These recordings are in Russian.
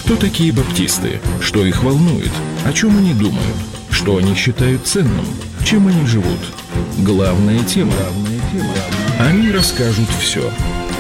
Кто такие баптисты? Что их волнует? О чем они думают? Что они считают ценным? Чем они живут? Главная тема. Они расскажут все.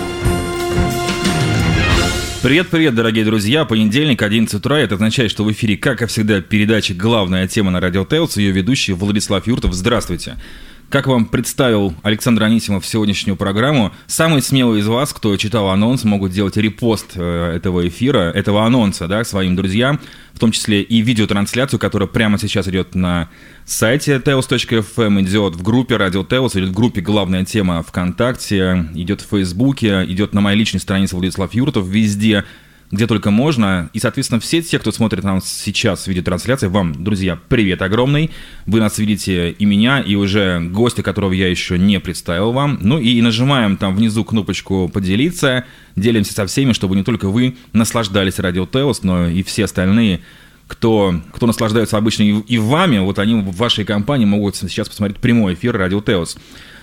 Привет-привет, дорогие друзья. Понедельник, 11 утра. Это означает, что в эфире, как и всегда, передача «Главная тема» на Радио Теос. Ее ведущий Владислав Юртов. Здравствуйте. Как вам представил Александр Анисимов сегодняшнюю программу, самые смелые из вас, кто читал анонс, могут делать репост этого эфира, этого анонса, да, своим друзьям, в том числе и видеотрансляцию, которая прямо сейчас идет на сайте teos.fm, идет в группе Радио Теос, идет в группе «Главная тема» ВКонтакте, идет в Фейсбуке, идет на моей личной странице Владислав Юртов, везде, где только можно. И, соответственно, все те, кто смотрит нас сейчас в видеотрансляции, вам, друзья, привет огромный. Вы нас видите и меня, и уже гостя, которого я еще не представил вам. Ну и нажимаем там внизу кнопочку «Поделиться», делимся со всеми, чтобы не только вы наслаждались Радио Теос, но и все остальные, кто наслаждается обычно и вами, вот они в вашей компании могут сейчас посмотреть прямой эфир Радио Теос.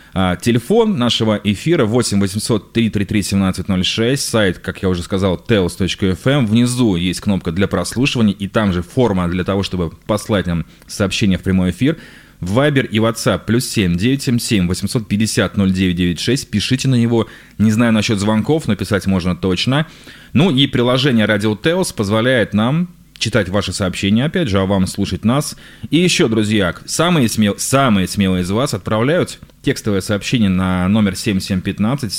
Телефон нашего эфира 8 800 333 1706, сайт, как я уже сказал, teos.fm. Внизу есть кнопка для прослушивания, и там же форма для того, чтобы послать нам сообщение в прямой эфир. В Viber и WhatsApp +7 977 850 0996. Пишите на него. Не знаю насчет звонков, но писать можно точно. Ну и приложение Radio Teos позволяет нам читать ваши сообщения, опять же, а вам слушать нас. И еще, друзья, самые смелые из вас отправляют текстовое сообщение на номер 7715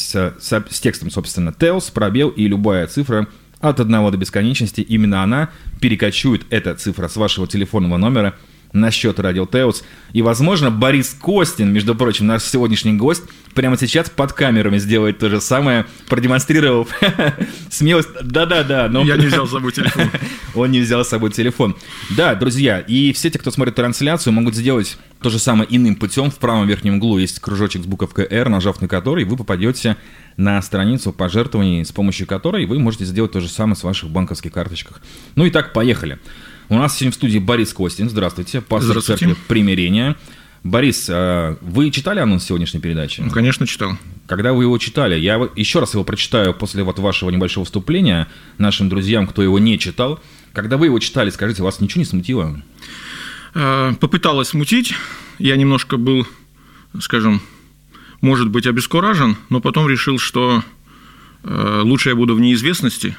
с текстом, собственно, «Теос», пробел и любая цифра от 1 до бесконечности. Именно она перекочует, эта цифра, с вашего телефонного номера на счет Радио Теос. И, возможно, Борис Костин, между прочим, наш сегодняшний гость, прямо сейчас под камерами сделает то же самое, продемонстрировав смелость. Да-да-да. Но... Я не взял с собой телефон. Он не взял с собой телефон. Да, друзья, и все те, кто смотрит трансляцию, могут сделать то же самое иным путем. В правом верхнем углу есть кружочек с буковкой «Р», нажав на который, вы попадете на страницу пожертвований, с помощью которой вы можете сделать то же самое с ваших банковских карточках. Ну и так, поехали. У нас сегодня в студии Борис Костин. Здравствуйте. Пастор Церкви Примирения. Борис, вы читали анонс сегодняшней передачи? Ну, конечно, читал. Когда вы его читали, я еще раз его прочитаю после вот вашего небольшого вступления нашим друзьям, кто его не читал. Когда вы его читали, скажите, вас ничего не смутило? Попыталась смутить. Я немножко был, скажем, может быть, обескуражен, но потом решил, что лучше я буду в неизвестности.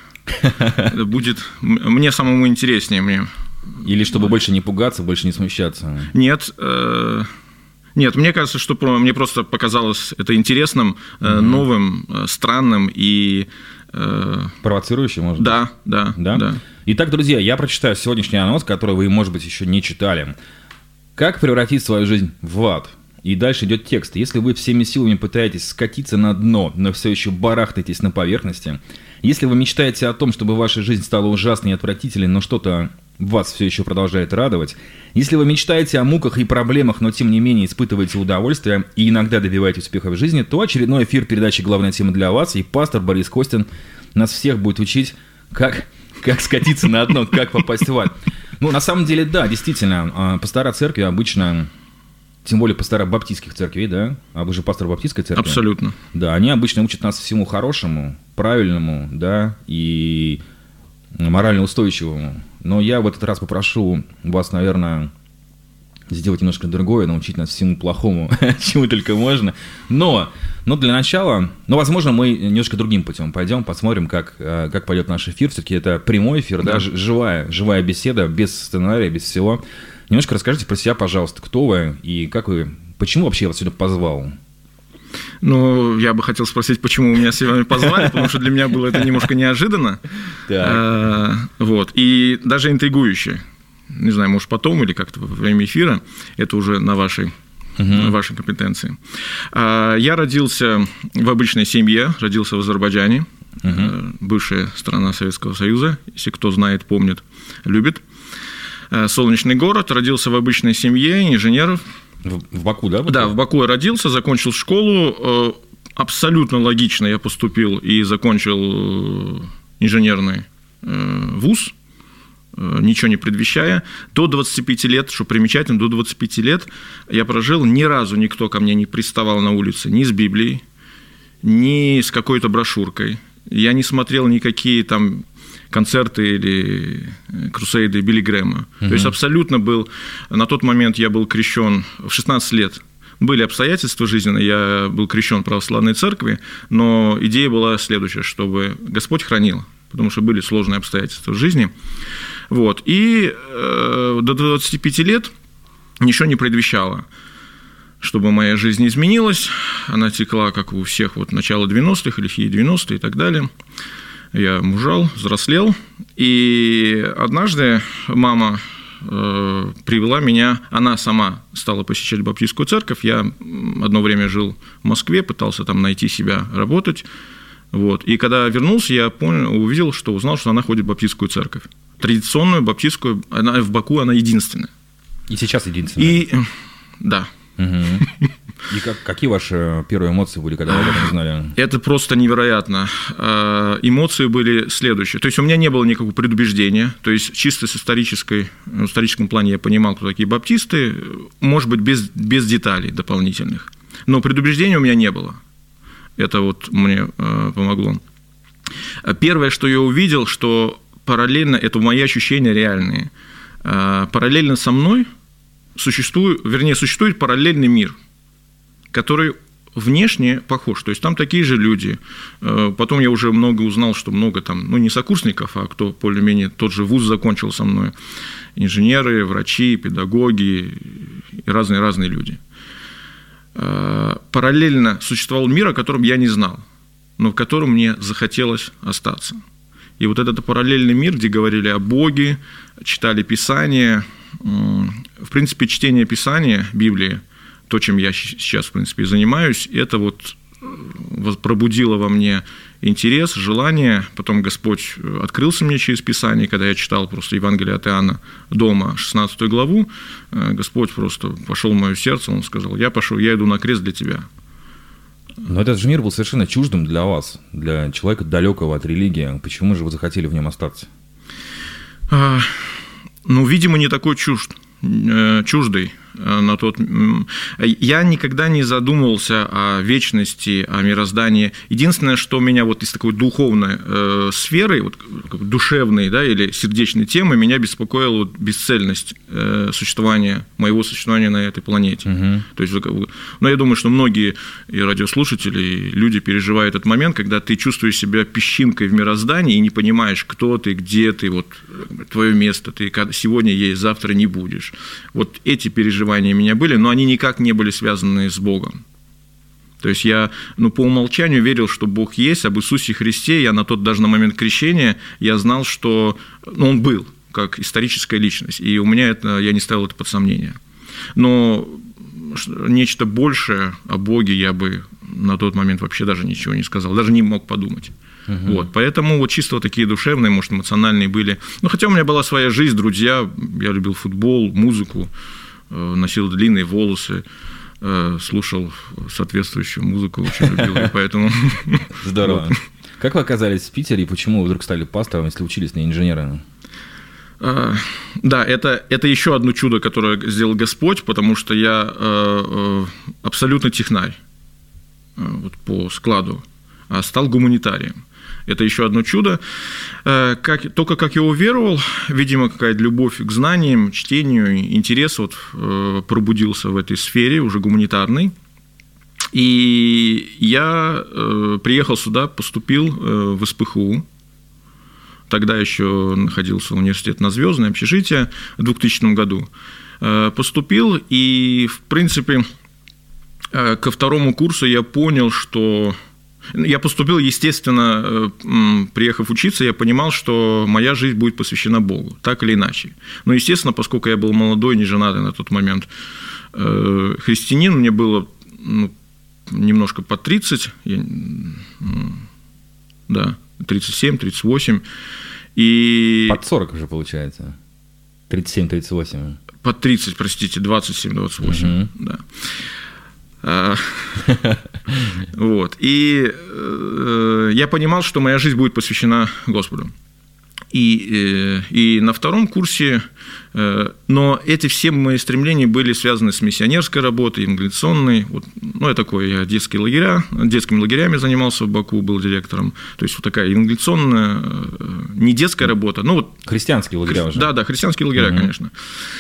Будет мне самому интереснее. Мне. Или чтобы больше не пугаться, больше не смущаться? Нет, мне кажется, что мне просто показалось это интересным, новым, странным и... Провоцирующим, может быть? Да. Итак, друзья, я прочитаю сегодняшний анонс, который вы, может быть, еще не читали. Как превратить свою жизнь в ад? И дальше идет текст. Если вы всеми силами пытаетесь скатиться на дно, но все еще барахтаетесь на поверхности, если вы мечтаете о том, чтобы ваша жизнь стала ужасной и отвратительной, но что-то вас все еще продолжает радовать, если вы мечтаете о муках и проблемах, но тем не менее испытываете удовольствие и иногда добиваетесь успеха в жизни, то очередной эфир передачи «Главная тема» для вас, и пастор Борис Костин нас всех будет учить, как скатиться на дно, как попасть в ад. Ну, на самом деле, да, действительно, пастора церкви обычно... Тем более пастора баптистских церквей, да? А вы же пастор баптистской церкви? Абсолютно. Да, они обычно учат нас всему хорошему, правильному, да, и морально устойчивому. Но я в этот раз попрошу вас, наверное, сделать немножко другое, научить нас всему плохому, чему только можно. Но для начала, возможно, мы немножко другим путем пойдем, посмотрим, как пойдет наш эфир. Все-таки это прямой эфир, да, живая беседа, без сценария, без всего. Немножко расскажите про себя, пожалуйста, кто вы и почему вообще я вас сюда позвал? Ну, я бы хотел спросить, почему вы меня сегодня позвали, потому что для меня было это немножко неожиданно. Вот, и даже интригующе. Не знаю, может, потом или как-то во время эфира, это уже на вашей компетенции. Я родился в обычной семье, родился в Азербайджане, бывшая страна Советского Союза, если кто знает, помнит, любит. Солнечный город, родился в обычной семье инженеров. В Баку, да? Да, в Баку я родился, закончил школу. Абсолютно логично я поступил и закончил инженерный вуз, ничего не предвещая. До 25 лет, что примечательно, до 25 лет я прожил, ни разу никто ко мне не приставал на улице ни с Библией, ни с какой-то брошюркой. Я не смотрел никакие там концерты или крусейды Билли Грэма. То есть абсолютно был, на тот момент я был крещен в 16 лет. Были обстоятельства жизненные, я был крещен в православной церкви, но идея была следующая, чтобы Господь хранил, потому что были сложные обстоятельства в жизни. Вот. И до 25 лет ничего не предвещало, чтобы моя жизнь изменилась. Она текла, как у всех, вот начало 90-х, лихие 90-е и так далее. Я мужал, взрослел. И однажды мама привела меня, она сама стала посещать баптистскую церковь. Я одно время жил в Москве, пытался там найти себя, работать. Вот. И когда вернулся, я узнал, что она ходит в баптистскую церковь. Традиционную баптистскую, она в Баку, она единственная. И сейчас единственная? Да. И какие ваши первые эмоции были, когда вы об этом узнали? Это просто невероятно. Эмоции были следующие. То есть у меня не было никакого предубеждения. То есть чисто в историческом плане я понимал, кто такие баптисты, может быть, без деталей дополнительных. Но предубеждения у меня не было. Это вот мне помогло. Первое, что я увидел, что параллельно, это мои ощущения реальные, параллельно со мной существует параллельный мир, который внешне похож. То есть там такие же люди. Потом я уже узнал, что много там, не сокурсников, а кто более-менее тот же вуз закончил со мной. Инженеры, врачи, педагоги и разные люди. Параллельно существовал мир, о котором я не знал, но в котором мне захотелось остаться. И вот этот параллельный мир, где говорили о Боге, читали Писание, в принципе, чтение Писания, Библии, то, чем я сейчас, в принципе, занимаюсь, это вот пробудило во мне интерес, желание. Потом Господь открылся мне через Писание, когда я читал просто Евангелие от Иоанна дома, 16 главу, Господь просто пошел в мое сердце, Он сказал: я иду на крест для тебя. Но этот же мир был совершенно чуждым для вас, для человека далекого от религии. Почему же вы захотели в нем остаться? Видимо, не такой чуждый. Я никогда не задумывался о вечности, о мироздании. Единственное, что меня вот из такой духовной сферы, вот, душевной, да, или сердечной темы, меня беспокоила вот бесцельность моего существования на этой планете. То есть, я думаю, что многие и радиослушатели, и люди переживают этот момент, когда ты чувствуешь себя песчинкой в мироздании и не понимаешь, кто ты, где ты, вот твое место, ты сегодня есть, завтра не будешь. Вот эти переживания у меня были, но они никак не были связаны с Богом. То есть я по умолчанию верил, что Бог есть, об Иисусе Христе. Я даже на момент крещения я знал, что Он был как историческая личность, и у меня я не ставил это под сомнение. Но нечто большее о Боге я бы на тот момент вообще даже ничего не сказал, даже не мог подумать. Вот, поэтому вот чисто вот такие душевные, может, эмоциональные были. Хотя у меня была своя жизнь, друзья, я любил футбол, музыку, носил длинные волосы, слушал соответствующую музыку, очень любил, и поэтому... Здорово. Вот. Как вы оказались в Питере, и почему вы вдруг стали пастором, если учились на инженера? Да, это еще одно чудо, которое сделал Господь, потому что я абсолютно технарь вот, по складу, а стал гуманитарием. Это еще одно чудо. Только как я уверовал, видимо, какая-то любовь к знаниям, чтению, интерес вот пробудился в этой сфере, уже гуманитарной. И я приехал сюда, поступил в СПХУ. Тогда еще находился университет на Звездной, общежитие в 2000 году. Поступил, и, в принципе, ко второму курсу я понял, что... Я поступил, естественно, приехав учиться, я понимал, что моя жизнь будет посвящена Богу, так или иначе. Но, естественно, поскольку я был молодой, неженатый на тот момент христианин, мне было немножко под 30, 37, 38. И... Под 40 уже получается. 37-38. Под 30, простите, 27-28, да. Вот. И я понимал, что моя жизнь будет посвящена Господу. И на втором курсе, но эти все мои стремления были связаны с миссионерской работой, евангелиционной. Вот, я детскими лагерями занимался в Баку, был директором. То есть вот такая евангелиционная, не детская работа. Христианские лагеря уже. Да, христианские лагеря, конечно.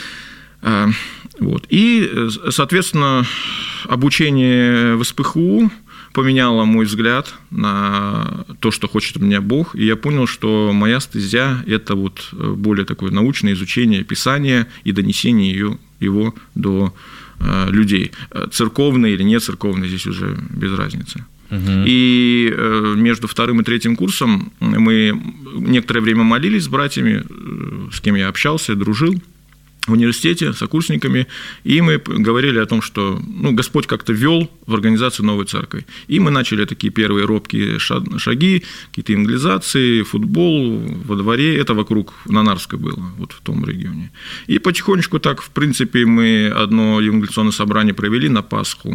Вот. И, соответственно, обучение в СПХУ поменяло мой взгляд на то, что хочет от меня Бог, и я понял, что моя стезя – это вот более такое научное изучение Писания и донесение его до людей. Церковные или не церковные, здесь уже без разницы. И между вторым и третьим курсом мы некоторое время молились с братьями, с кем я общался, дружил в университете, с сокурсниками, и мы говорили о том, что Господь как-то вел в организацию новой церкви. И мы начали такие первые робкие шаги, какие-то евангелизации, футбол во дворе, это вокруг Нанарска было, вот в том регионе. И потихонечку так, в принципе, мы одно евангелизационное собрание провели на Пасху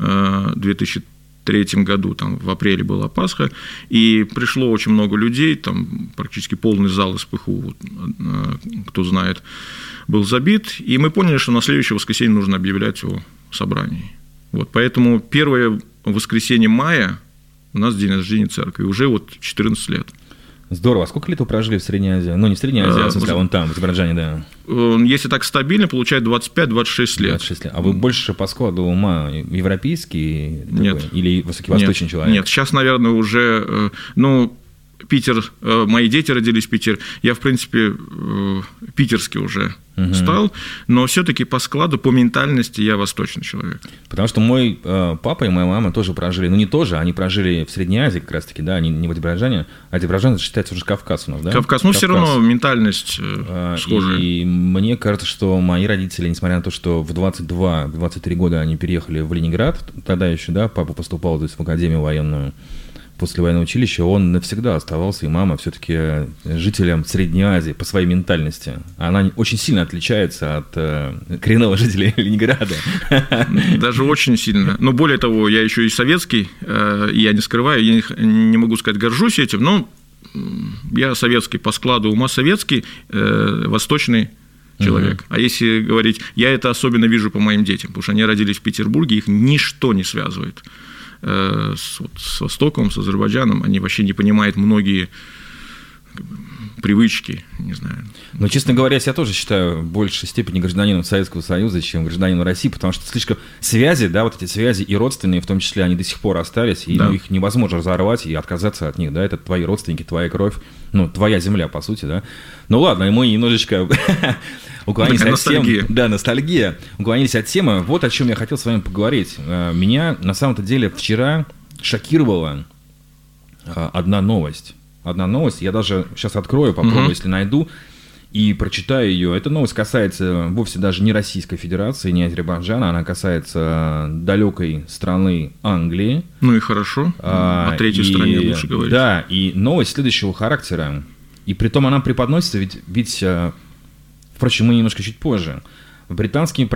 2003 году, там в апреле была Пасха, и пришло очень много людей, там практически полный зал СПХУ, вот, кто знает, был забит, и мы поняли, что на следующее воскресенье нужно объявлять о собрании. Вот, поэтому первое воскресенье мая у нас день рождения церкви, уже вот 14 лет. Здорово. А сколько лет вы прожили в Средней Азии? Не в Средней Азии, а в смысле, вон там, в Азербайджане, да. Если так стабильно, получает 25-26 лет. 26 лет. А вы больше по складу ума европейский такой, или высоковосточный человек? Нет, сейчас, наверное, уже, Питер, мои дети родились в Питере, я, в принципе, питерский уже стал, но все-таки по складу, по ментальности я восточный человек. Потому что мой папа и моя мама тоже прожили, не тоже, они прожили в Средней Азии как раз-таки, да, не в Азербайджане, а Азербайджан считается уже Кавказ у нас, да? Кавказ, все равно ментальность схожая. И мне кажется, что мои родители, несмотря на то, что в 22-23 года они переехали в Ленинград, тогда еще, да, папа поступал, то есть в академию военную, после военного училища, он навсегда оставался, и мама все-таки жителем Средней Азии по своей ментальности. Она очень сильно отличается от коренного жителя Ленинграда. Даже очень сильно. Но более того, я еще и советский, я не скрываю, я не могу сказать, горжусь этим, но я советский, по складу ума советский, восточный человек. А если говорить, я это особенно вижу по моим детям, потому что они родились в Петербурге, их ничто не связывает с Востоком, с Азербайджаном, они вообще не понимают многие привычки, не знаю. Но, честно говоря, я тоже считаю в большей степени гражданином Советского Союза, чем гражданином России, потому что слишком связи, да, вот эти связи и родственные, в том числе, они до сих пор остались, и их невозможно разорвать и отказаться от них, да, это твои родственники, твоя кровь, твоя земля, по сути, да. Ну ладно, и мы немножечко уклонились от темы. Да, ностальгия. Уклонились от темы. Вот о чем я хотел с вами поговорить. Меня, на самом-то деле, вчера шокировала одна новость. Я даже сейчас открою, попробую, если найду, и прочитаю ее. Эта новость касается вовсе даже не Российской Федерации, не Азербайджана, она касается далекой страны Англии. Ну и хорошо, о третьей стране лучше говорить. Да, и новость следующего характера. И притом она преподносится, ведь впрочем, мы немножко чуть позже. В британском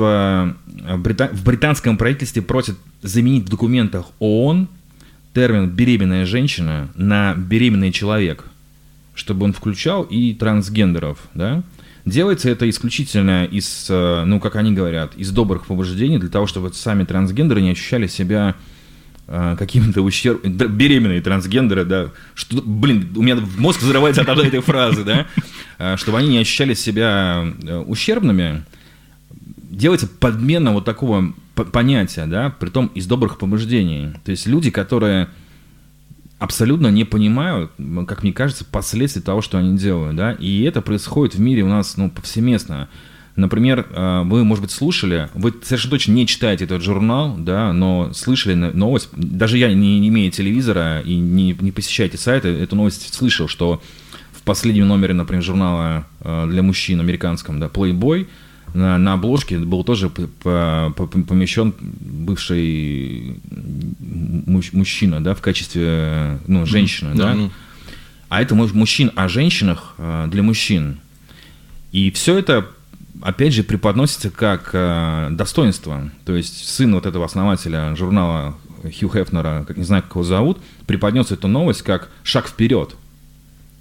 правительстве просят заменить в документах ООН термин «беременная женщина» на «беременный человек», чтобы он включал и трансгендеров, да? Делается это исключительно из, как они говорят, из добрых побуждений, для того, чтобы сами трансгендеры не ощущали себя какими-то беременные трансгендеры, да, что, у меня мозг взрывается от одной этой фразы, да, чтобы они не ощущали себя ущербными. Делается подмена вот такого понятия, да, притом из добрых побуждений. То есть люди, которые абсолютно не понимают, как мне кажется, последствий того, что они делают, да, и это происходит в мире у нас, повсеместно. Например, вы, может быть, слушали, вы совершенно точно не читаете этот журнал, да, но слышали новость, даже я, не имея телевизора и не посещаете сайты, эту новость слышал, что в последнем номере, например, журнала для мужчин американском, да, Playboy, на обложке был тоже помещен бывший мужчина, да, в качестве, женщины, да. А это мужчин о женщинах для мужчин. И все это, опять же, преподносится как достоинство. То есть сын вот этого основателя журнала Хью Хефнера, не знаю, как его зовут, преподнес эту новость как шаг вперед.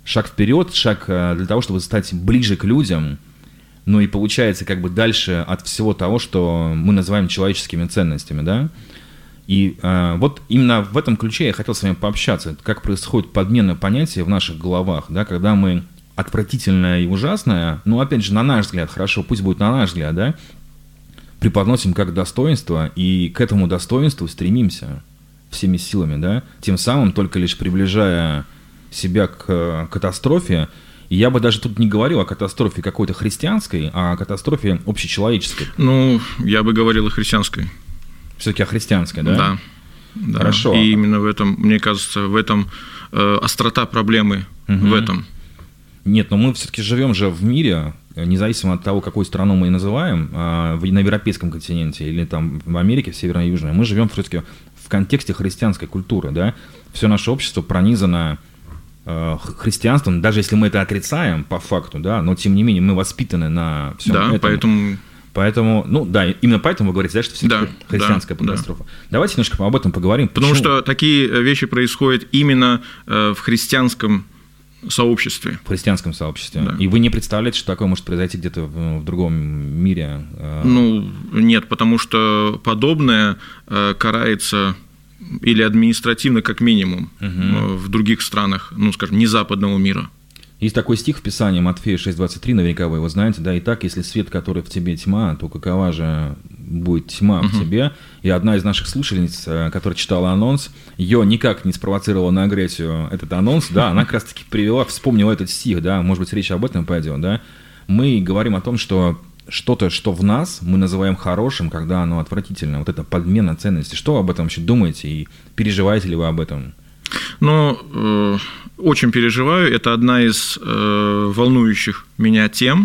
шаг вперед, шаг для того, чтобы стать ближе к людям, ну и получается как бы дальше от всего того, что мы называем человеческими ценностями, да. И вот именно в этом ключе я хотел с вами пообщаться, как происходит подмена понятия в наших головах, да, когда мы отвратительное и ужасное, ну, опять же, на наш взгляд, хорошо, пусть будет на наш взгляд, да, преподносим как достоинство, и к этому достоинству стремимся всеми силами, да, тем самым только лишь приближая себя к катастрофе. И я бы даже тут не говорил о катастрофе какой-то христианской, а о катастрофе общечеловеческой. Ну, я бы говорил о христианской. Все-таки о христианской, да? Да. Хорошо. И именно в этом, мне кажется, в этом острота проблемы, в этом. Нет, но мы все-таки живем же в мире, независимо от того, какую страну мы называем, на европейском континенте или там в Америке, в Северной и Южной, мы живем все-таки в контексте христианской культуры, да? Все наше общество пронизано христианством, даже если мы это отрицаем по факту, да, но тем не менее мы воспитаны на всем этом. Поэтому, ну да, именно поэтому вы говорите, да, что все-таки христианская катастрофа. Давайте немножко об этом поговорим. Потому что такие вещи происходят именно в христианском сообществе. В христианском сообществе. Да. И вы не представляете, что такое может произойти где-то в другом мире? Ну, нет, потому что подобное карается или административно, как минимум, в других странах, ну, скажем, не западного мира. Есть такой стих в Писании, Матфея 6,23, наверняка вы его знаете, да, «Итак, если свет, который в тебе тьма, то какова же будет тьма в тебе?» И одна из наших слушательниц, которая читала анонс, ее никак не спровоцировала на агрессию этот анонс, да, она как раз-таки вспомнила этот стих, да, может быть, речь об этом пойдет, да. Мы говорим о том, что что-то, что в нас, мы называем хорошим, когда оно отвратительно, вот это подмена ценностей. Что вы об этом вообще думаете и переживаете ли вы об этом? Ну, очень переживаю. Это одна из волнующих меня тем.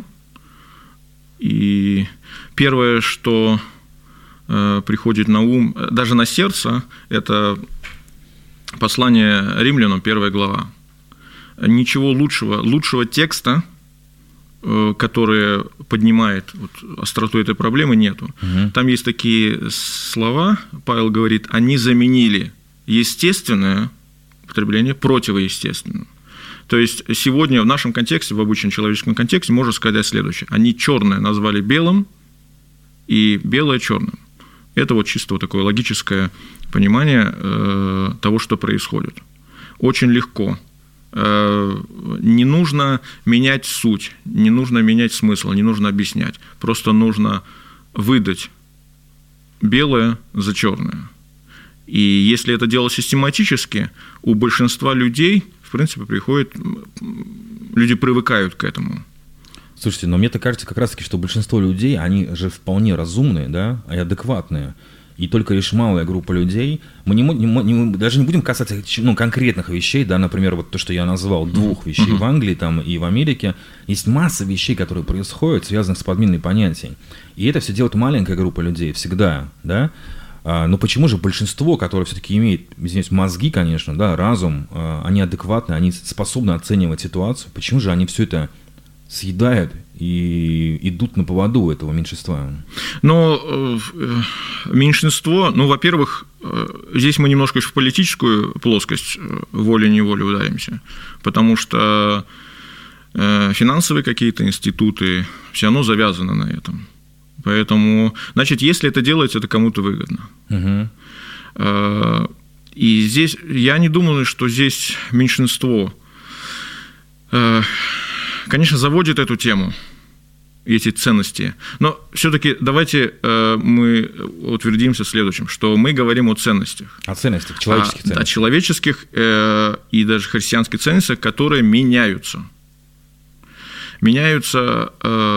И первое, что приходит на ум, даже на сердце, это послание Римлянам, 1 глава. Ничего лучшего текста, который поднимает остроту этой проблемы, нету. Там есть такие слова, Павел говорит, они заменили естественное потребление противоестественным. То есть сегодня в нашем контексте, в обычном человеческом контексте, можно сказать следующее. Они черное назвали белым и белое черным. Это вот чисто вот такое логическое понимание того, что происходит. Очень легко. Не нужно менять суть, не нужно менять смысл, не нужно объяснять. Просто нужно выдать белое за черное. И если это делать систематически, у большинства людей, в принципе, люди привыкают к этому. Слушайте, но мне-то кажется как раз-таки, что большинство людей, они же вполне разумные, да, и адекватные. И только лишь малая группа людей, мы даже не будем касаться конкретных вещей, да, например, вот то, что я назвал, двух вещей в Англии там, и в Америке, есть масса вещей, которые происходят, связанных с подменой понятий. И это все делает маленькая группа людей всегда, да. Но почему же большинство, которое все-таки имеет, извиняюсь, мозги, конечно, да, разум, они адекватны, они способны оценивать ситуацию, почему же они все это съедают и идут на поводу этого меньшинства? Но меньшинство, во-первых, здесь мы немножко в политическую плоскость волей-неволей ударимся, потому что финансовые какие-то институты все равно завязаны на этом. Поэтому, значит, если это делается, это кому-то выгодно. И здесь, я не думаю, что здесь меньшинство, конечно, заводит эту тему, эти ценности. Но все-таки давайте мы утвердимся в следующем, что мы говорим о ценностях. О ценностях, человеческих ценностях. О человеческих и даже христианских ценностях, которые меняются. Меняются,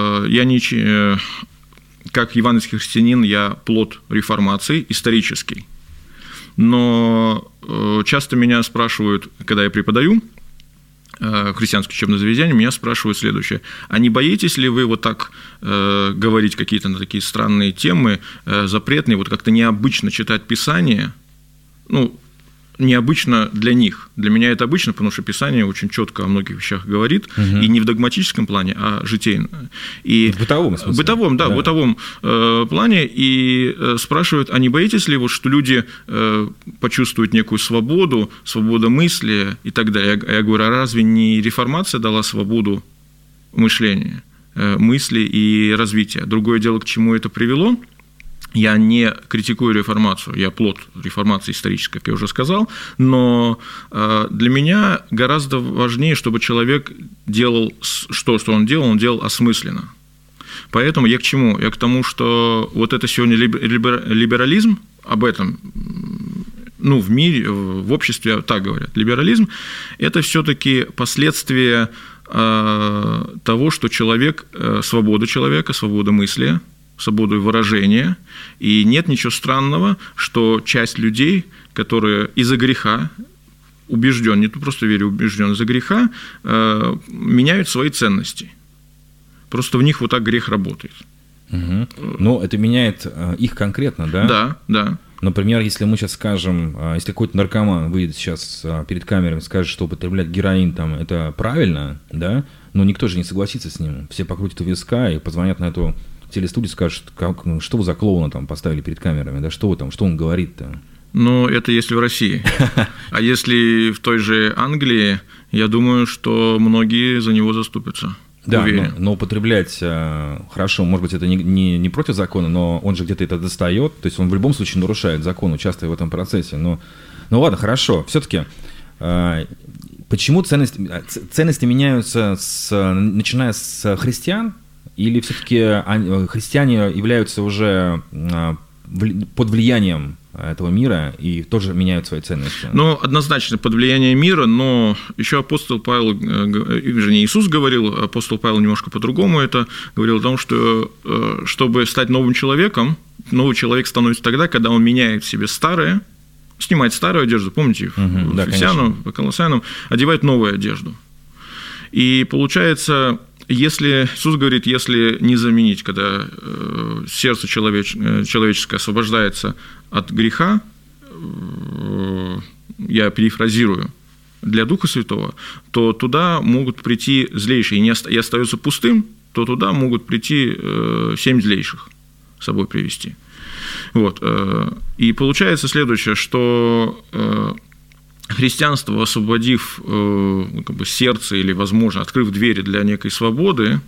как евангельский христианин, я плод реформации, исторический. Но часто меня спрашивают, когда я преподаю в христианском учебном заведении, меня спрашивают следующее. А не боитесь ли вы вот так говорить какие-то на такие странные темы, запретные, вот как-то необычно читать Писание? необычно для них. Для меня это обычно, потому что Писание очень четко о многих вещах говорит, и не в догматическом плане, а житейно. И в бытовом смысле. В бытовом плане. И спрашивают, а не боитесь ли, вот, что люди почувствуют некую свободу мысли и так далее? Я говорю, а разве не реформация дала свободу мышления, мысли и развития? Другое дело, к чему это привело. Я не критикую реформацию, я плод реформации исторической, как я уже сказал, но для меня гораздо важнее, чтобы человек делал что он делал осмысленно. Поэтому я к чему? Я к тому, что вот это сегодня либерализм, об этом, в мире, в обществе так говорят, либерализм – это все-таки последствия того, что свобода мысли, свободу выражения, и нет ничего странного, что часть людей, которые из-за греха, убежден, не просто верю, убежден, из-за греха, меняют свои ценности. Просто в них вот так грех работает. Но это меняет их конкретно, да? Да. Например, если мы сейчас скажем, если какой-то наркоман выйдет сейчас перед камерой и скажет, что употреблять героин там, это правильно, да, но никто же не согласится с ним. Все покрутят у виска и позвонят на эту телестудию, скажут, что вы за клоуна там поставили перед камерами, да, что он говорит-то? Это если в России. А если в той же Англии, я думаю, что многие за него заступятся. Да, но употреблять, хорошо, может быть, это не против закона, но он же где-то это достает, то есть он в любом случае нарушает закон, участвуя в этом процессе. Ну ладно, хорошо, все-таки почему ценности меняются, начиная с христиан, или все-таки христиане являются уже под влиянием этого мира и тоже меняют свои ценности? Однозначно под влиянием мира, но еще апостол Павел, вернее, Иисус говорил, апостол Павел немножко по-другому это говорил о том, что чтобы стать новым человеком, новый человек становится тогда, когда он меняет в себе старое, снимает старую одежду, помните, в Ефесянам, по Колоссянам, одевает новую одежду. И получается, если Иисус говорит, если не заменить, когда сердце человеческое освобождается от греха, я перефразирую, для Духа Святого, то туда могут прийти злейшие, и остается пустым, то туда могут прийти 7 злейших с собой привести. И получается следующее, что христианство, освободив сердце или, возможно, открыв двери для некой свободы,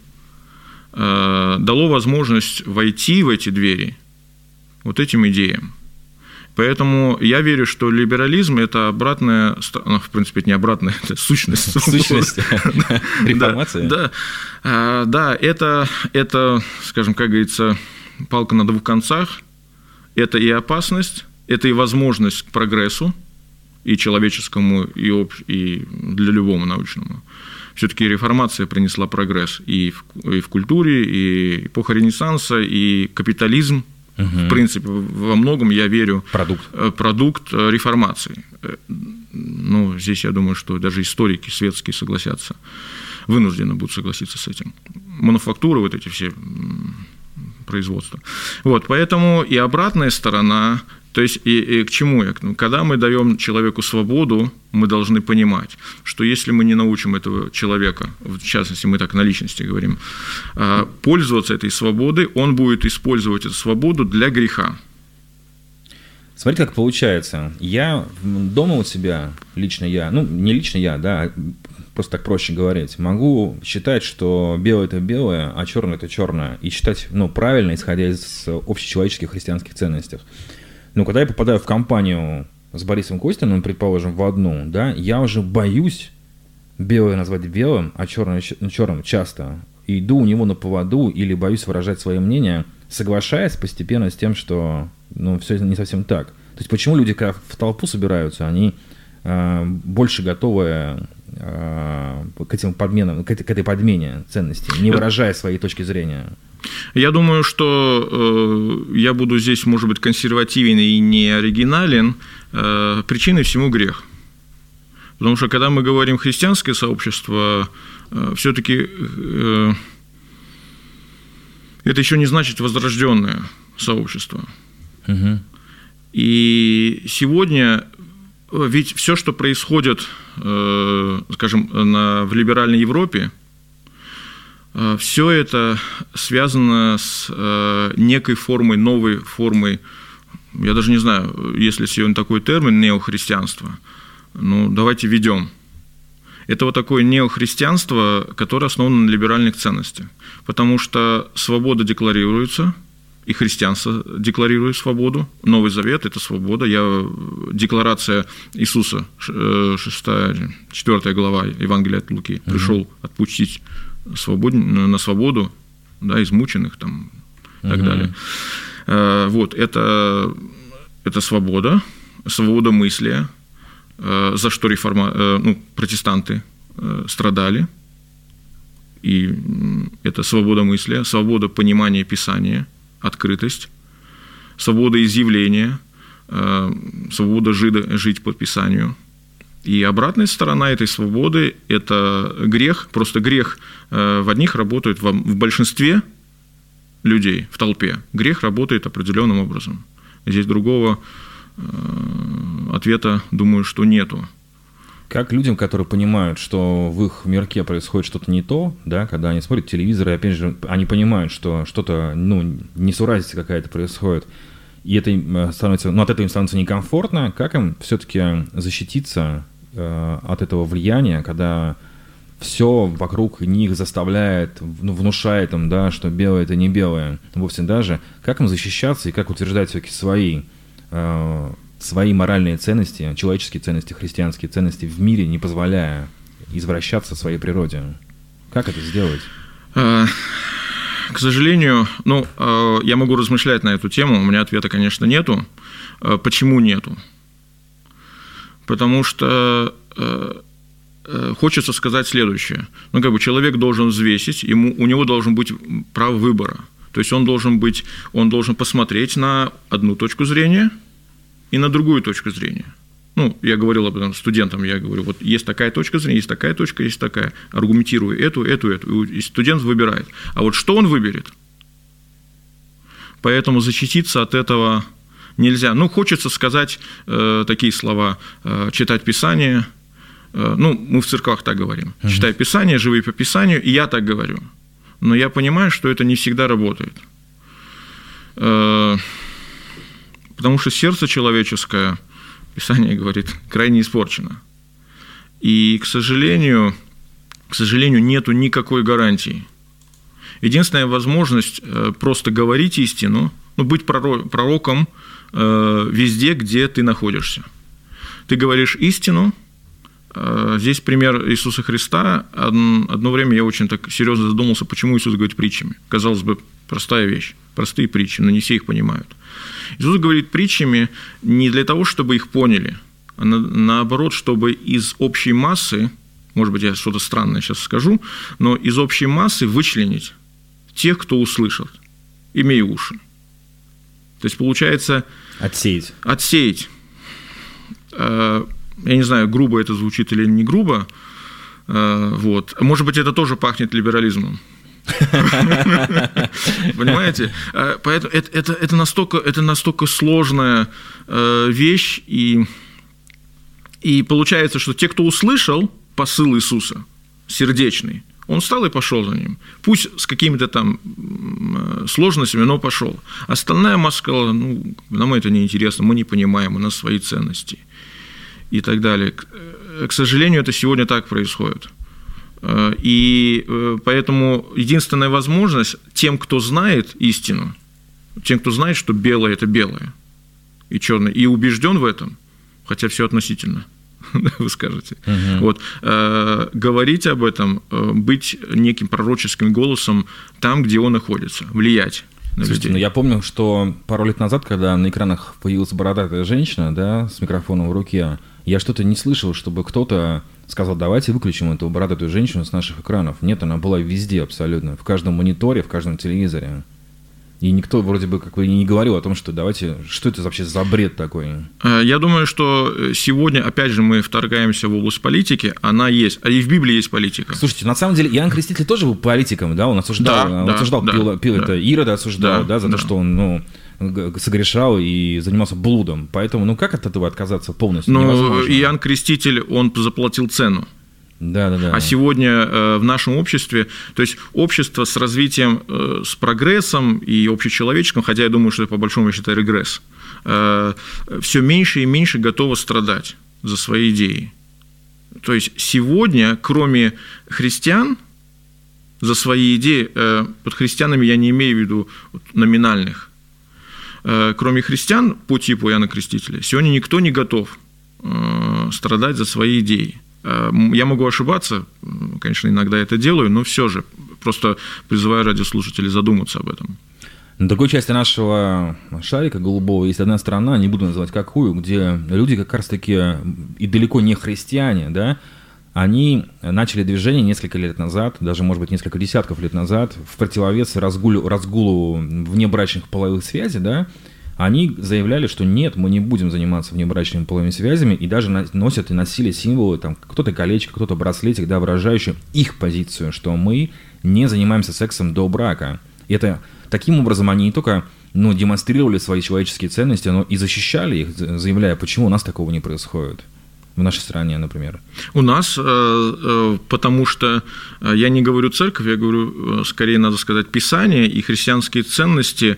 дало возможность войти в эти двери вот этим идеям. Поэтому я верю, что либерализм – это обратная, в принципе, это не обратная, это сущность. Сущность реформации? Да, это, скажем, как говорится, палка на двух концах. Это и опасность, это и возможность к прогрессу, и человеческому, и для любому научному. Все-таки реформация принесла прогресс и в культуре, и эпоха Ренессанса, и капитализм. В принципе, во многом, я верю, продукт реформации. Здесь я думаю, что даже историки светские согласятся, вынуждены будут согласиться с этим. Мануфактуры, вот эти все производства. Поэтому и обратная сторона. То есть, и к чему я? Когда мы даем человеку свободу, мы должны понимать, что если мы не научим этого человека, в частности, мы так на личности говорим, пользоваться этой свободой, он будет использовать эту свободу для греха. Смотрите, как получается. Я дома у себя, лично я, не лично я, да, просто так проще говорить, могу считать, что белое – это белое, а черное – это черное, и считать правильно, исходя из общечеловеческих христианских ценностей. Но когда я попадаю в компанию с Борисом Костиным, предположим, в одну, да, я уже боюсь белое назвать белым, а черное черным часто. И иду у него на поводу или боюсь выражать свое мнение, соглашаясь постепенно с тем, что все не совсем так. То есть почему люди, когда в толпу собираются, они больше готовы к этим подменам, к этой подмене ценностей, не выражая своей точки зрения? Я думаю, что я буду здесь, может быть, консервативен и не оригинален. Причиной всему грех. Потому что, когда мы говорим христианское сообщество, все-таки это еще не значит возрожденное сообщество. И сегодня ведь все, что происходит, скажем, в либеральной Европе, все это связано с некой формой, новой формой, я даже не знаю, есть ли сегодня такой термин неохристианство. Ну, давайте введем. Это вот такое неохристианство, которое основано на либеральных ценностях. Потому что свобода декларируется, и христианство декларирует свободу. Новый Завет – это свобода. Декларация Иисуса, 4 глава Евангелия от Луки, пришел отпустить на свободу, да, измученных там, и так далее. Вот, это свобода, свобода мысли, за что протестанты страдали. И это свобода мысли, свобода понимания Писания, открытость, свобода изъявления, свобода жить по Писанию. И обратная сторона этой свободы – это грех. Просто грех в одних работает, в большинстве людей, в толпе. Грех работает определенным образом. Здесь другого ответа, думаю, что нету. Как людям, которые понимают, что в их мирке происходит что-то не то, да, когда они смотрят телевизор, и опять же, они понимают, что что-то, несуразица какая-то происходит, и это им становится, от этого им становится некомфортно, как им все-таки защититься от этого влияния, когда все вокруг них заставляет, внушает им, да, что белое – это не белое, вовсе даже, как им защищаться и как утверждать все-таки свои моральные ценности, человеческие ценности, христианские ценности в мире, не позволяя извращаться в своей природе. Как это сделать? К сожалению, я могу размышлять на эту тему, у меня ответа, конечно, нету. Почему нету? Потому что хочется сказать следующее. Человек должен взвесить, у него должен быть право выбора. То есть он должен посмотреть на одну точку зрения и на другую точку зрения. Я говорил об этом студентам, я говорю, вот есть такая точка зрения, есть такая точка, есть такая. Аргументирую эту, и студент выбирает. А вот что он выберет? Поэтому защититься от этого нельзя. Хочется сказать такие слова, читать Писание. Мы в церквах так говорим. Читай Писание, живи по Писанию, и я так говорю. Но я понимаю, что это не всегда работает. Потому что сердце человеческое, Писание говорит, крайне испорчено. И, к сожалению, нету никакой гарантии. Единственная возможность просто говорить истину, быть пророком везде, где ты находишься. Ты говоришь истину. Здесь пример Иисуса Христа. Одно время я очень так серьезно задумался, почему Иисус говорит притчами. Казалось бы, простая вещь, простые притчи, но не все их понимают. Иисус говорит притчами не для того, чтобы их поняли, а наоборот, чтобы из общей массы, может быть, я что-то странное сейчас скажу, но из общей массы вычленить тех, кто услышал, имея уши. То есть, получается... Отсеять. Я не знаю, грубо это звучит или не грубо. Вот. Может быть, это тоже пахнет либерализмом. Понимаете? Поэтому это настолько сложная вещь, и получается, что те, кто услышал посыл Иисуса, сердечный, он встал и пошел за ним. Пусть с какими-то там сложностями, но пошел. Остальная масса сказала, нам это неинтересно, мы не понимаем, у нас свои ценности и так далее. К сожалению, это сегодня так происходит. И поэтому единственная возможность тем, кто знает истину, тем, кто знает, что белое – это белое, и черное, и убежден в этом, хотя все относительно, вы скажете, вот, говорить об этом, быть неким пророческим голосом там, где он находится, влиять на людей. Я помню, что пару лет назад, когда на экранах появилась бородатая женщина, да, с микрофоном в руке, я что-то не слышал, чтобы кто-то сказал, давайте выключим эту бородатую женщину с наших экранов. Нет, она была везде абсолютно, в каждом мониторе, в каждом телевизоре. И никто вроде бы как бы не говорил о том, что давайте, что это вообще за бред такой? Я думаю, что сегодня, опять же, мы вторгаемся в область политики, она есть, а и в Библии есть политика. Слушайте, на самом деле Иоанн Креститель тоже был политиком, да? Он осуждал, Ирода осуждал, за то, что он, согрешал и занимался блудом. Поэтому, как от этого отказаться полностью? Невозможно. Иоанн Креститель, он заплатил цену. Да. А сегодня в нашем обществе, то есть общество с развитием, с прогрессом и общечеловеческим, хотя я думаю, что это по большому счету регресс, все меньше и меньше готово страдать за свои идеи. То есть сегодня, кроме христиан, за свои идеи, под христианами я не имею в виду номинальных, кроме христиан по типу Иоанна Крестителя, сегодня никто не готов страдать за свои идеи. Я могу ошибаться, конечно, иногда это делаю, но все же просто призываю радиослушателей задуматься об этом. На другой части нашего шарика голубого есть одна страна, не буду называть какую, где люди как раз-таки и далеко не христиане, да, они начали движение несколько лет назад, даже, может быть, несколько десятков лет назад, в противовес разгулу внебрачных половых связей, да. Они заявляли, что нет, мы не будем заниматься внебрачными половыми связями, и даже носят и носили символы, там, кто-то колечко, кто-то браслетик, да, выражающий их позицию, что мы не занимаемся сексом до брака. И это таким образом они не только демонстрировали свои человеческие ценности, но и защищали их, заявляя, почему у нас такого не происходит. В нашей стране, например. У нас, потому что я не говорю церковь, я говорю, скорее, надо сказать, Писание и христианские ценности.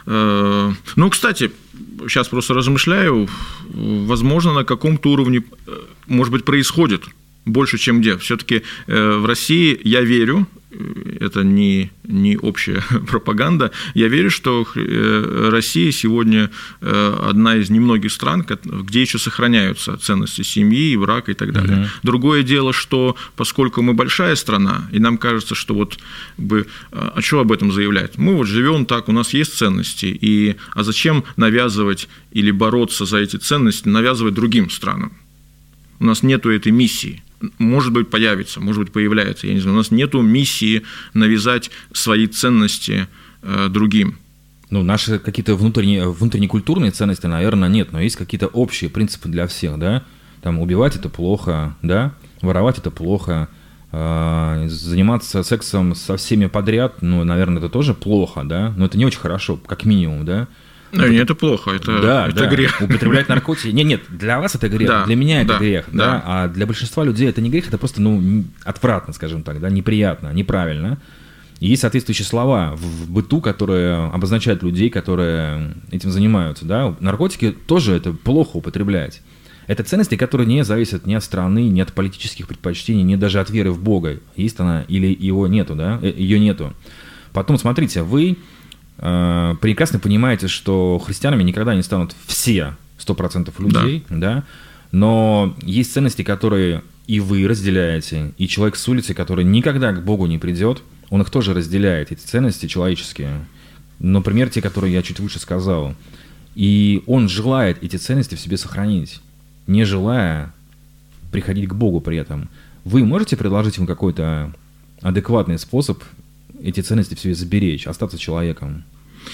Кстати, сейчас просто размышляю, возможно, на каком-то уровне, может быть, происходит больше, чем где. Все-таки в России я верю, это не общая пропаганда, я верю, что Россия сегодня одна из немногих стран, где еще сохраняются ценности семьи, брака и так далее. Другое дело, что поскольку мы большая страна, и нам кажется, что а что об этом заявлять? Мы живем так, у нас есть ценности, а зачем навязывать или бороться за эти ценности, навязывать другим странам? У нас нету этой миссии. Может быть, появится, может быть, появляется, я не знаю. У нас нету миссии навязать свои ценности другим. Наши какие-то внутренние культурные ценности, наверное, нет, но есть какие-то общие принципы для всех, да? Там убивать это плохо, да? Воровать это плохо, заниматься сексом со всеми подряд, наверное, это тоже плохо, да? Но это не очень хорошо, как минимум, да? Это плохо, это грех. Употреблять наркотики. Нет, для вас это грех, для меня это грех, да? А для большинства людей это не грех, это просто, отвратно, скажем так, да, неприятно, неправильно. И есть соответствующие слова в быту, которые обозначают людей, которые этим занимаются, да? Наркотики тоже это плохо употреблять. Это ценности, которые не зависят ни от страны, ни от политических предпочтений, ни даже от веры в Бога. Есть она или его нету, да? Ее нету. Потом, смотрите, вы прекрасно понимаете, что христианами никогда не станут все 100% людей, да? Но есть ценности, которые и вы разделяете, и человек с улицы, который никогда к Богу не придет, он их тоже разделяет, эти ценности человеческие. Например, те, которые я чуть выше сказал. И он желает эти ценности в себе сохранить, не желая приходить к Богу при этом. Вы можете предложить ему какой-то адекватный способ эти ценности в себе заберечь, остаться человеком?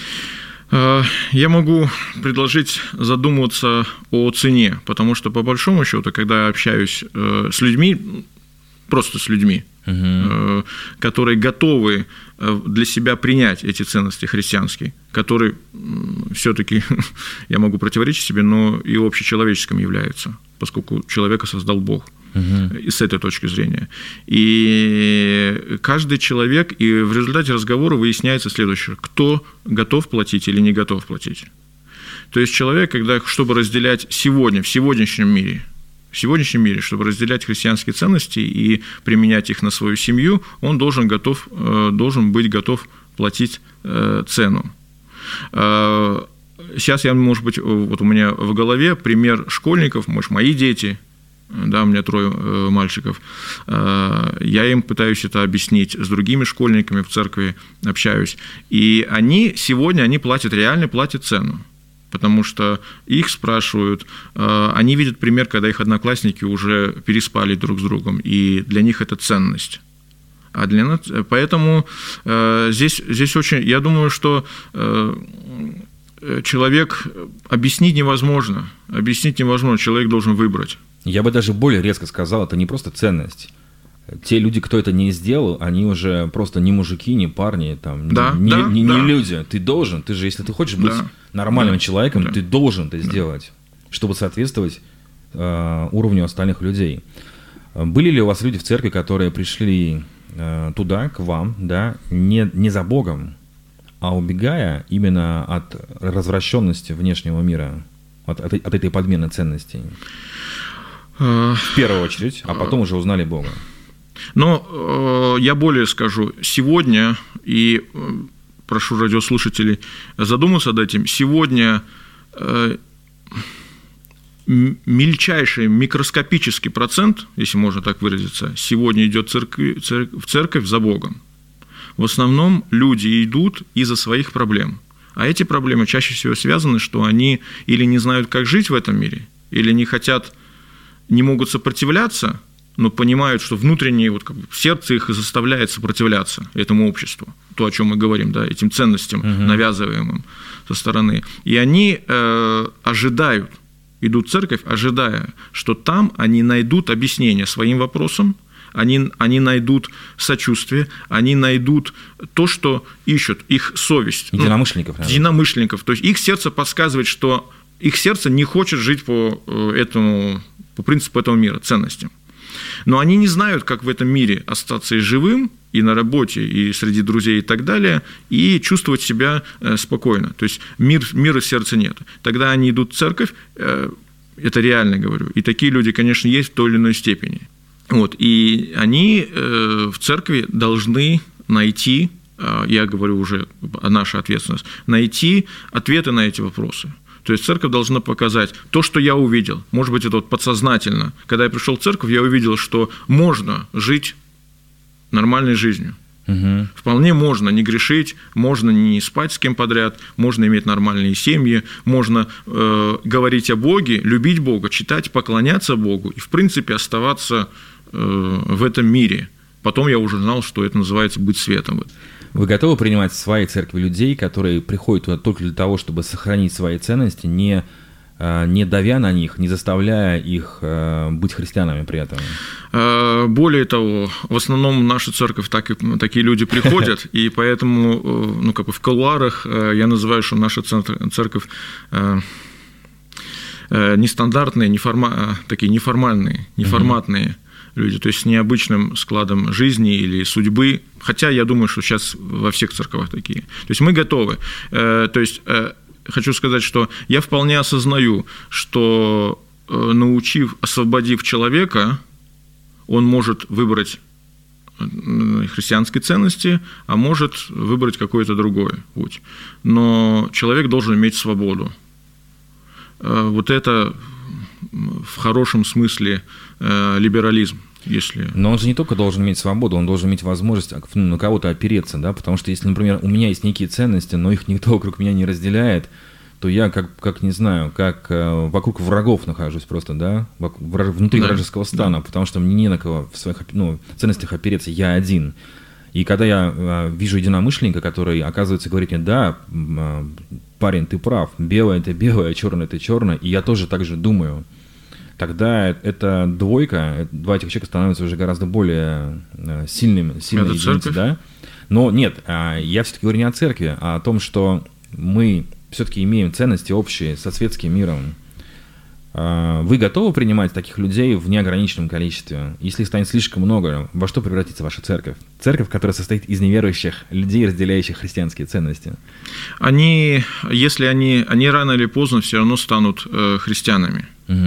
Я могу предложить задумываться о цене, потому что, по большому счету, когда я общаюсь с людьми, просто с людьми, которые готовы для себя принять эти ценности христианские, которые все-таки, я могу противоречить себе, но и общечеловеческим являются, поскольку человека создал Бог. И с этой точки зрения. И каждый человек, и в результате разговора выясняется следующее: кто готов платить или не готов платить. То есть человек, чтобы разделять сегодня, в сегодняшнем мире, чтобы разделять христианские ценности и применять их на свою семью, он должен быть готов платить цену. Сейчас я, может быть, вот у меня в голове пример школьников, может, мои дети, да, у меня 3 мальчиков, я им пытаюсь это объяснить, с другими школьниками в церкви общаюсь, и они реально платят цену, потому что их спрашивают, они видят пример, когда их одноклассники уже переспали друг с другом, и для них это ценность. Поэтому здесь очень... Я думаю, что человек... Объяснить невозможно. Человек должен выбрать. Я бы даже более резко сказал, это не просто ценность. Те люди, кто это не сделал, они уже просто не мужики, не парни, там, не люди. Ты должен, если ты хочешь быть нормальным человеком, ты должен это сделать, чтобы соответствовать уровню остальных людей. Были ли у вас люди в церкви, которые пришли туда, к вам, да, не за Богом, а убегая именно от развращенности внешнего мира, от этой подмены ценностей? В первую очередь, а потом уже узнали Бога. Но я более скажу, сегодня, и прошу радиослушателей задуматься над этим, сегодня мельчайший микроскопический процент, если можно так выразиться, сегодня идет в церковь за Богом. В основном люди идут из-за своих проблем. А эти проблемы чаще всего связаны, что они или не знают, как жить в этом мире, или не могут сопротивляться, но понимают, что внутреннее сердце их заставляет сопротивляться этому обществу, то, о чем мы говорим, да, этим ценностям, навязываемым со стороны. И они идут в церковь, ожидая, что там они найдут объяснение своим вопросам, они найдут сочувствие, они найдут то, что ищут, их совесть. Единомышленников. То есть их сердце подсказывает, что их сердце не хочет жить по принципу этого мира, ценностям. Но они не знают, как в этом мире остаться и живым, и на работе, и среди друзей, и так далее, и чувствовать себя спокойно. То есть мира сердца нет. Тогда они идут в церковь, это реально говорю, и такие люди, конечно, есть в той или иной степени. И они в церкви должны найти, я говорю уже о нашей ответственности, найти ответы на эти вопросы. То есть церковь должна показать то, что я увидел. Может быть, это подсознательно. Когда я пришел в церковь, я увидел, что можно жить нормальной жизнью. Вполне можно не грешить, можно не спать с кем подряд, можно иметь нормальные семьи, можно говорить о Боге, любить Бога, читать, поклоняться Богу и, в принципе, оставаться в этом мире. Потом я уже знал, что это называется быть светом. Вы готовы принимать в своей церкви людей, которые приходят туда только для того, чтобы сохранить свои ценности, не давя на них, не заставляя их быть христианами при этом? Более того, в основном в нашу церковь такие люди приходят, и поэтому в кулуарах я называю, что наша церковь нестандартные, такие неформатные люди, то есть с необычным складом жизни или судьбы, хотя я думаю, что сейчас во всех церквах такие. То есть мы готовы. То есть хочу сказать, что я вполне осознаю, что освободив человека, он может выбрать христианские ценности, а может выбрать какой-то другой путь. Но человек должен иметь свободу. Это в хорошем смысле либерализм. Но он же не только должен иметь свободу, он должен иметь возможность на кого-то опереться, да, потому что если, например, у меня есть некие ценности, но их никто вокруг меня не разделяет, то я как не знаю, как вокруг врагов нахожусь просто, да, внутри вражеского стана, потому что мне не на кого в своих ценностях опереться, я один. И когда я вижу единомышленника, который, оказывается, говорит мне: да, парень, ты прав, белое – это белое, черное – это черное, и я тоже так же думаю, тогда эта двойка, два этих человека становятся уже гораздо более сильной единицей, да? Но нет, я все-таки говорю не о церкви, а о том, что мы все-таки имеем ценности общие со светским миром. Вы готовы принимать таких людей в неограниченном количестве? Если их станет слишком много, во что превратится ваша церковь? Церковь, которая состоит из неверующих людей, разделяющих христианские ценности. Если они рано или поздно все равно станут христианами.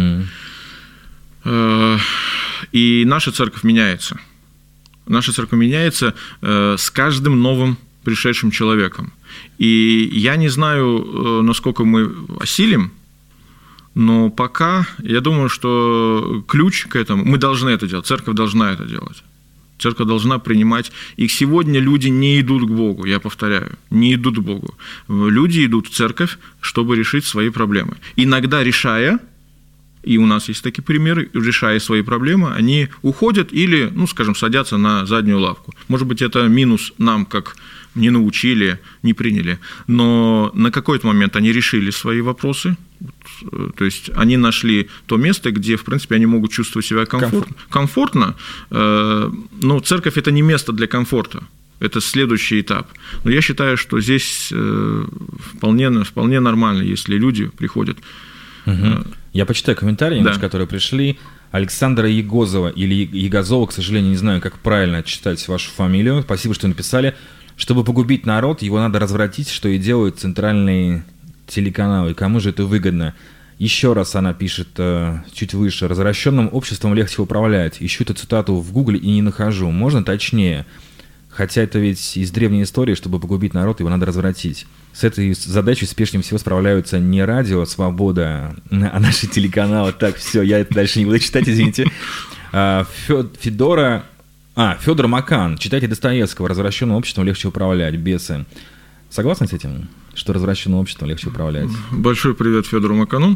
И наша церковь меняется. Наша церковь меняется с каждым новым пришедшим человеком. И я не знаю, насколько мы осилим, но пока, я думаю, что ключ к этому, мы должны это делать, церковь должна это делать. Церковь должна принимать, и сегодня люди не идут к Богу, я повторяю, не идут к Богу. Люди идут в церковь, чтобы решить свои проблемы. Иногда решая, и у нас есть такие примеры, решая свои проблемы, они уходят или, скажем, садятся на заднюю лавку. Может быть, это минус нам, как не научили, не приняли, но на какой-то момент они решили свои вопросы, то есть они нашли то место, где, в принципе, они могут чувствовать себя комфортно, но церковь – это не место для комфорта. Это следующий этап. Но я считаю, что здесь вполне нормально, если люди приходят. Угу. Я почитаю комментарии, которые пришли. Александра Егозова или Егозова, к сожалению, не знаю, как правильно читать вашу фамилию. Спасибо, что написали. Чтобы погубить народ, его надо развратить, что и делают центральные телеканалы. Кому же это выгодно? Еще раз она пишет чуть выше. Развращенным обществом легче управлять. Ищу эту цитату в Гугле и не нахожу. Можно точнее? Хотя это ведь из древней истории, чтобы погубить народ, его надо развратить. С этой задачей успешнее всего справляются не радио «Свобода», а наши телеканалы. Так, все, я это дальше не буду читать, извините. Федор Макан. Читайте Достоевского. Развращенным обществом легче управлять. Бесы. Согласны с этим? Что развращенным обществом легче управлять? Большой привет Федору Макану.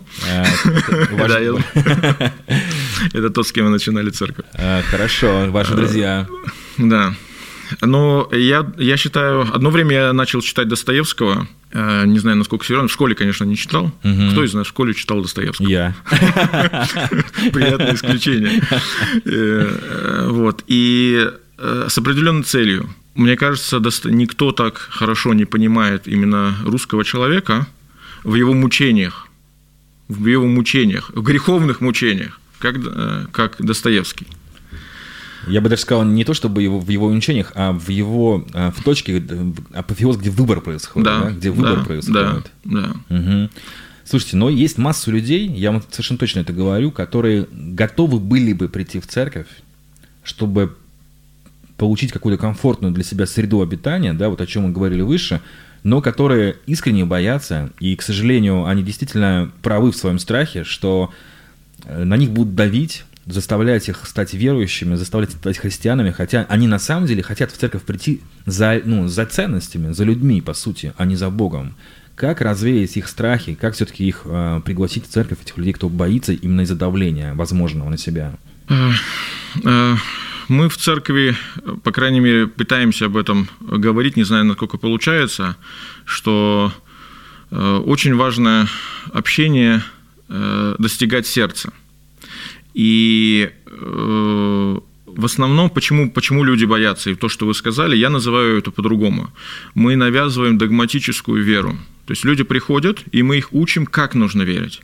Это тот, с кем мы начинали церковь. Хорошо, ваши друзья. Да. Но я считаю, одно время я начал читать Достоевского, не знаю, насколько серьезно, в школе, конечно, не читал. Угу. Кто из нас в школе читал Достоевского? Я. Приятное исключение. Вот. И с определенной целью. Мне кажется, никто так хорошо не понимает именно русского человека в его мучениях, в греховных мучениях, как Достоевский. Я бы даже сказал, не то чтобы в его мучениях, а в точке апофеоз, где выбор происходит. Да? Где выбор происходит. Да. Угу. Слушайте, но есть масса людей, я вам совершенно точно это говорю, которые готовы были бы прийти в церковь, чтобы получить какую-то комфортную для себя среду обитания, да, вот о чем мы говорили выше, но которые искренне боятся, и, к сожалению, они действительно правы в своем страхе, что на них будут давить, заставлять их стать верующими, заставлять стать христианами, хотя они на самом деле хотят в церковь прийти за ценностями, за людьми, по сути, а не за Богом. Как развеять их страхи, как все-таки их пригласить в церковь, этих людей, кто боится именно из-за давления возможного на себя? Мы в церкви, по крайней мере, пытаемся об этом говорить, не знаю, насколько получается, что очень важно общение достигать сердца. И в основном, почему люди боятся, и то, что вы сказали, я называю это по-другому. Мы навязываем догматическую веру. То есть люди приходят, и мы их учим, как нужно верить.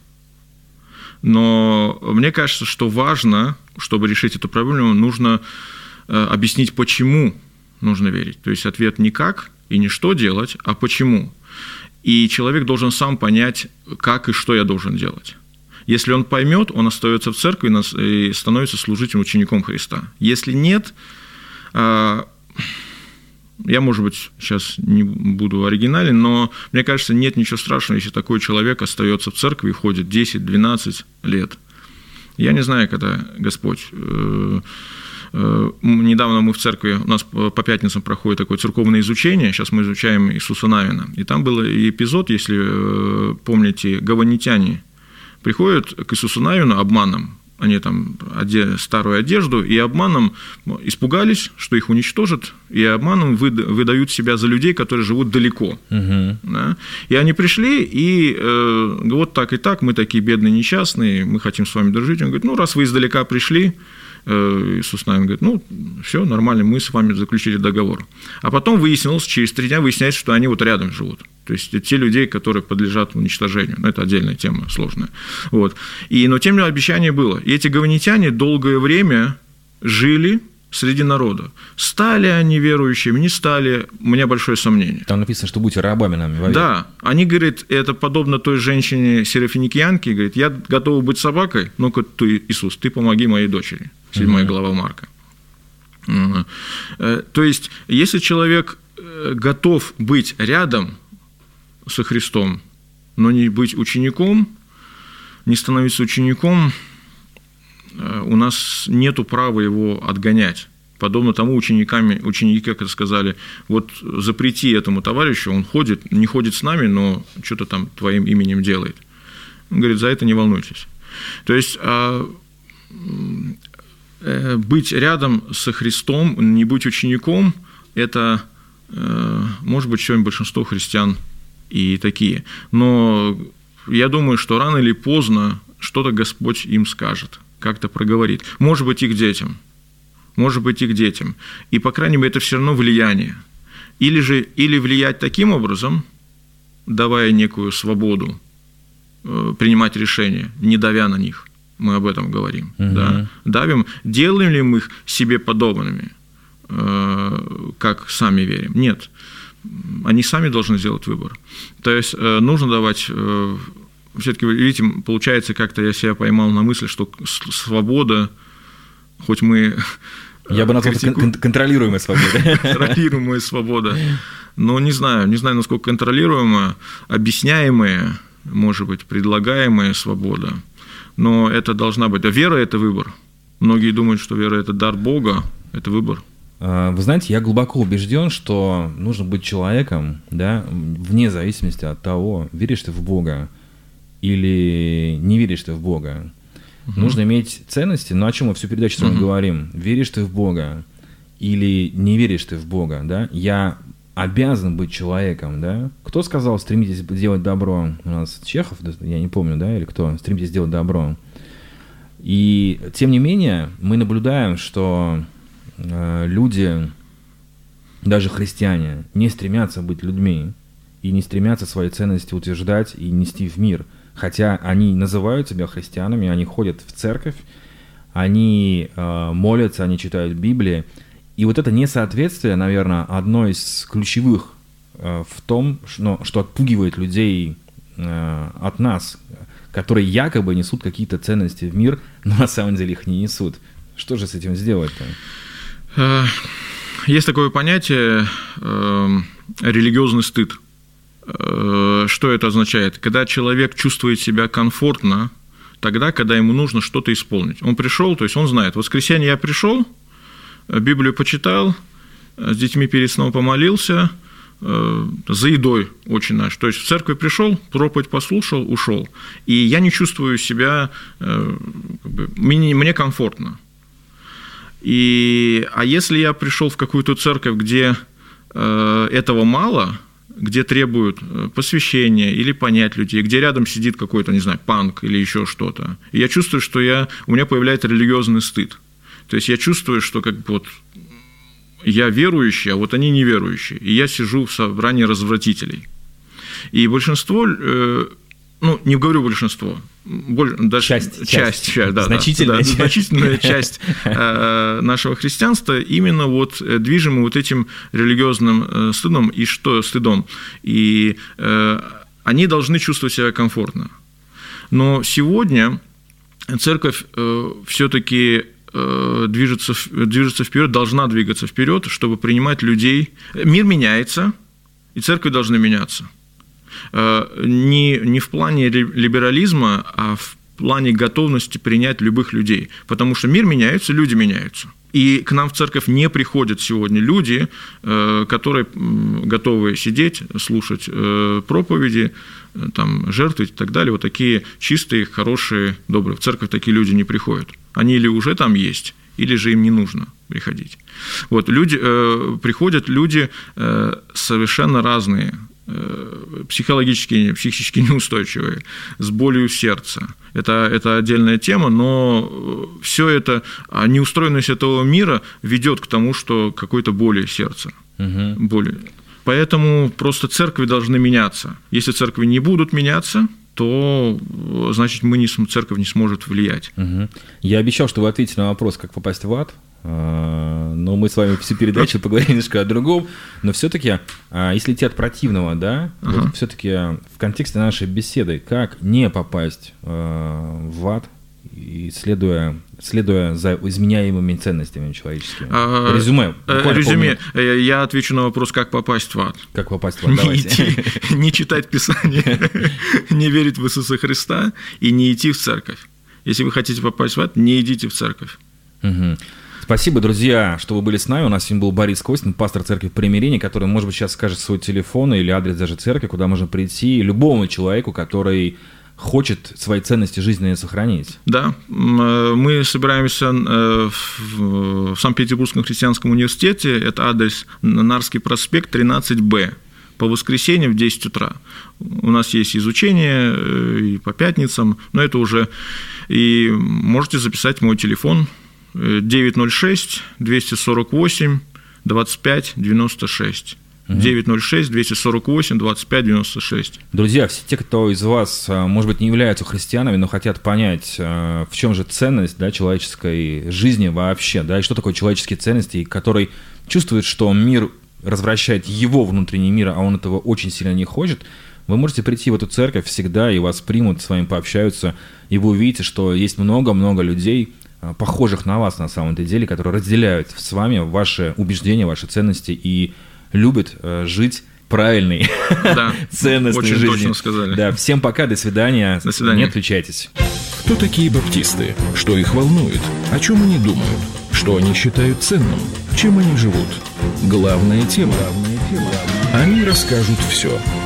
Но мне кажется, что важно, чтобы решить эту проблему, нужно объяснить, почему нужно верить. То есть ответ не как и не что делать, а почему. И человек должен сам понять, как и что я должен делать. Если он поймет, он остается в церкви и становится служителем, учеником Христа. Если нет, я, может быть, сейчас не буду оригинален, но мне кажется, нет ничего страшного, если такой человек остается в церкви и ходит 10-12 лет. Я не знаю, когда Господь... Недавно мы в церкви, у нас по пятницам проходит такое церковное изучение, сейчас мы изучаем Иисуса Навина. И там был эпизод, если помните, гаванитяне приходят к Иисусу Навину обманом. Они там старую одежду, и обманом испугались, что их уничтожат, и обманом выдают себя за людей, которые живут далеко. Угу. Да? И они пришли, и вот так и так, мы такие бедные, несчастные, мы хотим с вами дружить. Он говорит, раз вы издалека пришли, Иисус Навин говорит, все нормально, мы с вами заключили договор. А потом выяснилось, через 3 дня выясняется, что они вот рядом живут. То есть те люди, которые подлежат уничтожению. Это отдельная тема, сложная. Вот. Но тем не менее обещание было. И эти гаванитяне долгое время жили среди народа. Стали они верующими, не стали, у меня большое сомнение. Там написано, что будьте рабами нам. Во век. Да, они, говорят, это подобно той женщине сирофиникиянке, говорит, я готова быть собакой, ну-ка ты, Иисус, ты помоги моей дочери. 7 глава Марка. То есть, если человек готов быть рядом со Христом, но не быть учеником, не становиться учеником, у нас нет права его отгонять. Подобно тому ученики, как это сказали, вот запрети этому товарищу, он ходит, не ходит с нами, но что-то там твоим именем делает. Он говорит, за это не волнуйтесь. То есть быть рядом со Христом, не быть учеником, это, может быть, сегодня большинство христиан и такие. Но я думаю, что рано или поздно что-то Господь им скажет, как-то проговорит. Может быть, их детям. И, по крайней мере, это все равно влияние. Или влиять таким образом, давая некую свободу принимать решения, не давя на них. Мы об этом говорим. Да? Давим, делаем ли мы их себе подобными, как сами верим? Нет. Они сами должны сделать выбор. То есть нужно давать... Все-таки, видите, получается, как-то я себя поймал на мысли, что свобода, хоть мы... Я бы назвал это контролируемая свобода. Контролируемая свобода. Но не знаю, насколько контролируемая, объясняемая, может быть, предлагаемая свобода. Но это должна быть. А вера – это выбор. Многие думают, что вера – это дар Бога, это выбор. Вы знаете, я глубоко убежден, что нужно быть человеком, да, вне зависимости от того, веришь ты в Бога или не веришь ты в Бога. Нужно иметь ценности, но о чем мы всю передачу с вами говорим? Веришь ты в Бога или не веришь ты в Бога, да? Я обязан быть человеком, да? Кто сказал, стремитесь делать добро? У нас Чехов, я не помню, да, или кто? Стремитесь делать добро. И тем не менее, мы наблюдаем, что люди, даже христиане, не стремятся быть людьми и не стремятся свои ценности утверждать и нести в мир. Хотя они называют себя христианами, они ходят в церковь, они молятся, они читают Библию. И вот это несоответствие, наверное, одно из ключевых в том, что отпугивает людей от нас, которые якобы несут какие-то ценности в мир, но на самом деле их не несут. Что же с этим сделать-то? Есть такое понятие религиозный стыд. Что это означает? Когда человек чувствует себя комфортно, тогда, когда ему нужно что-то исполнить. Он пришел, то есть он знает, в воскресенье я пришел, Библию почитал, с детьми перед сном помолился, за едой очень наш. То есть в церковь пришел, проповедь послушал, ушел. И я не чувствую себя, мне комфортно. А если я пришел в какую-то церковь, где этого мало, где требуют посвящения или понять людей, где рядом сидит какой-то, не знаю, панк или еще что-то, и я чувствую, что у меня появляется религиозный стыд. То есть я чувствую, что как бы вот я верующий, а вот они неверующие, и я сижу в собрании развратителей. И большинство, не говорю большинство, даже часть, да, значительная часть нашего христианства именно вот движимы вот этим религиозным стыдом. И что стыдом? И они должны чувствовать себя комфортно. Но сегодня церковь все-таки движется вперед, должна двигаться вперед, чтобы принимать людей. Мир меняется, и церковь должна меняться. Не в плане либерализма, а в плане готовности принять любых людей. Потому что мир меняется, люди меняются. И к нам в церковь не приходят сегодня люди, которые готовы сидеть, слушать проповеди, там, жертвовать и так далее. Вот такие чистые, хорошие, добрые. В церковь такие люди не приходят. Они или уже там есть, или же им не нужно приходить. Вот, приходят люди совершенно разные, психически неустойчивые, с болью сердца. Это отдельная тема, но все это, неустроенность этого мира ведет к тому, что какой-то боли сердца. Боли. Поэтому просто церкви должны меняться. Если церкви не будут меняться, то, значит, церковь не сможет влиять. Я обещал, что вы ответите на вопрос, как попасть в ад. Но мы с вами всю передачу поговорим немножко о другом. Но все-таки, если идти от противного, да, вот все-таки в контексте нашей беседы, как не попасть в ад, и следуя за изменяемыми ценностями человеческими? Резюме. Я отвечу на вопрос, как попасть в ад. Как попасть в ад, давайте. Не читать Писание, не верить в Иисуса Христа и не идти в церковь. Если вы хотите попасть в ад, не идите в церковь. Спасибо, друзья, что вы были с нами. У нас сегодня был Борис Костин, пастор церкви Примирения, который, может быть, сейчас скажет свой телефон или адрес даже церкви, куда можно прийти любому человеку, который хочет свои ценности жизненные сохранить. Да, мы собираемся в Санкт-Петербургском христианском университете, это адрес Нарский проспект, 13Б, по воскресеньям в 10 утра. У нас есть изучение и по пятницам, но это уже... И можете записать мой телефон 906-248-25-96. 906-248-25-96. Друзья, все те, кто из вас, может быть, не являются христианами, но хотят понять, в чем же ценность, да, человеческой жизни вообще, да, и что такое человеческие ценности, и который чувствует, что мир развращает его внутренний мир, а он этого очень сильно не хочет, вы можете прийти в эту церковь всегда, и вас примут, с вами пообщаются, и вы увидите, что есть много-много людей, похожих на вас на самом-то деле, которые разделяют с вами ваши убеждения, ваши ценности и любят жить правильной, ценностной жизнью. Очень точно сказали. Да, всем пока, до свидания. До свидания. Не отключайтесь. Кто такие баптисты? Что их волнует? О чем они думают? Что они считают ценным? Чем они живут? Главная тема. Они расскажут все.